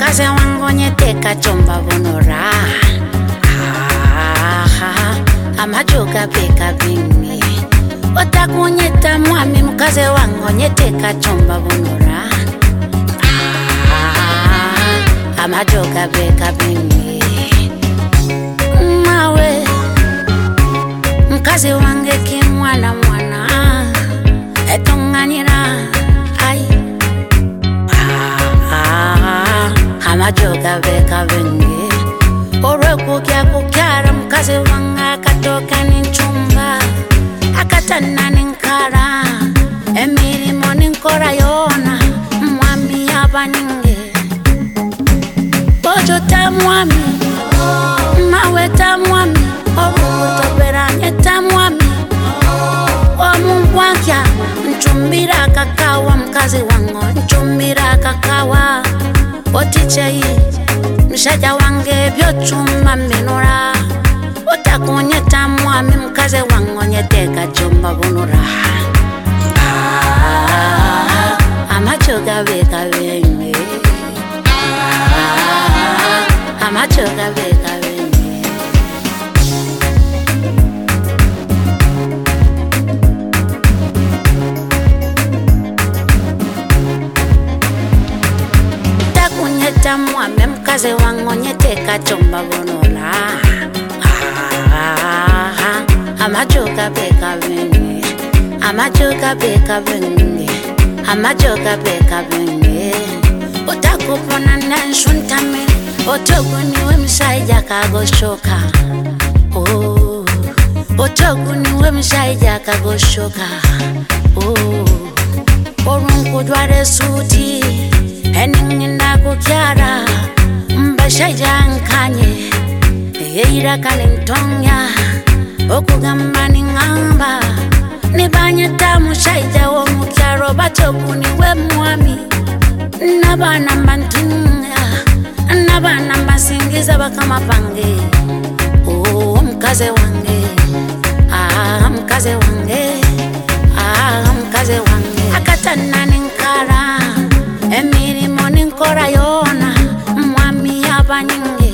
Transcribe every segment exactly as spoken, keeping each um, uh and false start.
mkaze wangu nyeteka chomba bunura amajoga beka bingi otakunyeta mwami mkaze wangu nyeteka chomba bunura amajoga beka bingi mawe mkaze wange kimwana mwana etonganira ai amajoga beka bingi orwe kukya kukyara mkaze wanga katoka ninchumba akatana ninkara emirimo ninkora yona mwami yabaninge bojo ta mwami mawe ta mwami obuto beranye ta mwami omumbwakya nchumbira kakawa mkaze wango nchumbira kakawa otichei mshaja wange byochuma minura otakunyeta mwami mkaze wango nyeteka chomba bunura amachoga beka bengi amachoga beka bengi takunyeta mwami mkaze wango nyeteka chomba bunura amachoga beka bengi amachoga beka bengi amachoga beka bengi otakupona nanshuntame otoguni wemshaija kagoshoka oh otoguni wemshaija kagoshoka oh orunkudware suti eninginda kukyara mbashaija nkanye eira kalentonya okugamba ningamba nibanyeta mushaija wo mukyaro batoguni we mwami nabana mbantunga nabana mbasingiza bakama pange oh mkaze wange ah mkaze wange ah mkaze wange akatana ninkara emirimo ninkora yona mwami yabaninge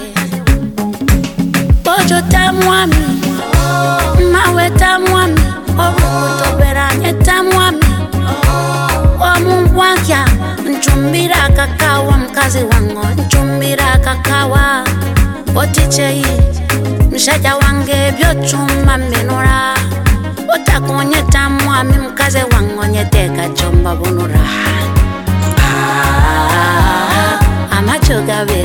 bojo ta mwami mawe ta mwami obuto beranye ta mwami omumbwakya nchumbira kakawa mkaze wango nchumbira kakawa otichei mshaja wange byochuma minura otakunyeta mwami mkaze wango nyeteka chomba bunura amachoga be